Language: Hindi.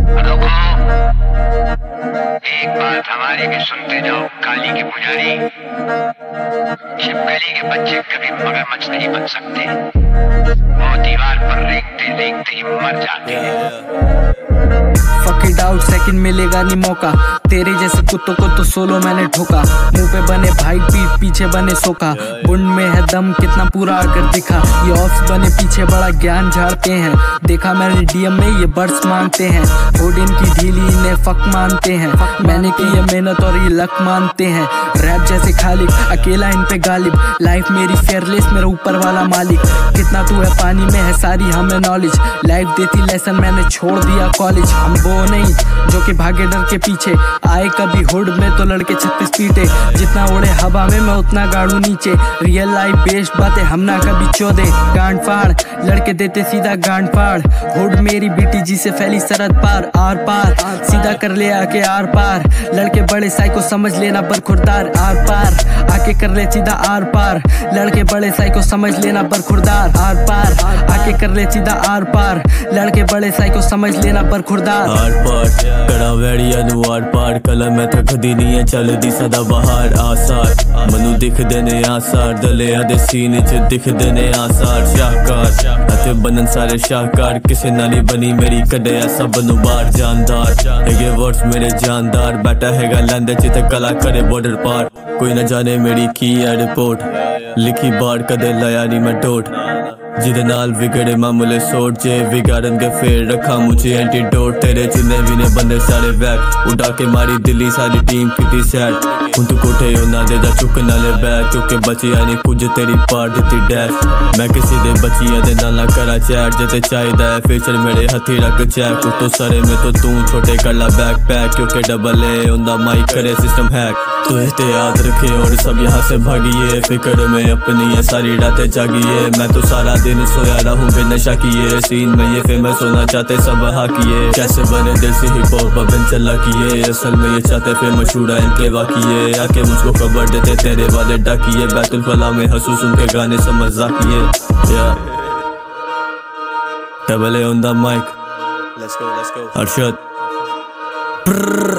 रुको, एक बात हमारी भी सुनते जाओ काली के पुजारी। छिपकली के बच्चे कभी मगरमच्छ नहीं बन सकते, वो दीवार पर रेंगते रेंगते ही मर जाते हैं। फक इट आउट, सेकंड मिलेगा नहीं मौका। तेरे जैसे कुत्तों को तो सोलो मैंने ठोका। मुंह पे बने भाई, पीठ पीछे बने सोखा। बुंड में है दम कितना पूरा अगर दिखा। ये ऑफ्स बने पीछे बड़ा ज्ञान झाड़ते हैं। देखा मैंने डीएम में ये बर्ड्स मांगते हैं। होड इनकी ढीली इन्हें फक मानते हैं। मैंने की ये मेहनत और ये लक मानते हैं। रैप जैसे खालिक अकेला इन पे गालिब। लाइफ मेरी फेयरलेस, मेरा ऊपर वाला मालिक। कितना तू है पानी में है सारी हमें नॉलेज। लाइफ देती लेसन मैंने छोड़ दिया कॉलेज। हम वो नहीं जो कि भागे डर के पीछे। आए कभी हुड में तो लड़के 36 पीटे। जितना उड़े हवा में मैं उतना गाड़ू नीचे। रियल लाइफ बेस्ड बातें हम ना कभी चौदे। गांड फाड़ लड़के देते सीधा गांड फाड़। हुड मेरी बीटीजी से फैली सरहद पार आर पार। सीधा कर ले आके आर पार। लड़के बड़े साइको समझ लेना बरखुरदार आर पार। आके कर ले सीधा आर पार। लड़के बड़े साइको समझ लेना बरखुरदार आर पार। आके कर ले सीधा आर पार। लड़के बड़े साइको समझ लेना बरखुरदार आर पार। कड़ा वैड़िया नू आर पार। कलम मैं थकदी नहीं है चलदी सदा बहार आसार। मनु दिख देने आसार। दलिया दे सीने च दिख देने आसार। शाहकार अते बनन सारे शाहकार। किसे नाली बनी मेरी कदे ऐसा बनू बार जानदार। हैगे वर्ड्स मेरे जानदार। बैठा हैगा लंदे चित कला करे बॉर्डर पार। कोई न जाने मेरी की है रिपोर्ट। लिखी बार कदे लाया नहीं मैं डोट। जिदे नाल विगड़े मामूले सोच जे विगाड़न के फेर रखा मुझे एंटीडोट। तेरे जिन्ने भी ने बंदे सारे बैक उड़ा के मारी दिल्ली सारी टीम किती सैट। हुण तू कोठे उन्हां दे दा चुक नाले बैग। चुके बचिया ने कुछ तेरी पार दित्ती डैश। मैं किसी दे बचिया दे नाल करा चैट। जिते चाहिदा है फीचर मेरे हथी रख चैक। तो सरे में तो तू छोटे कर ला बैक पैक। क्योंकि डबल ए उनदा माइक करे सिस्टम हैक। तो एहतियात रखे और सब यहाँ से भागिए। फिक्र में अपनी ये सारी रातें जागिए। मैं तो सारा दिन सोया रहूं बेनशा किए। सीन में ये फेमस होना चाहते सब हाकिए। कैसे बने दिल से हिप हॉप बिन चला किए। असल में ये चाहते फेमस शूड़ा इनके वाकिए। आके मुझको खबर देते तेरे वाले डाकिए। बैतुल फला में हंसू सुन के गाने समझ जाकिए। Double A on the mike. Let's go. Arshad.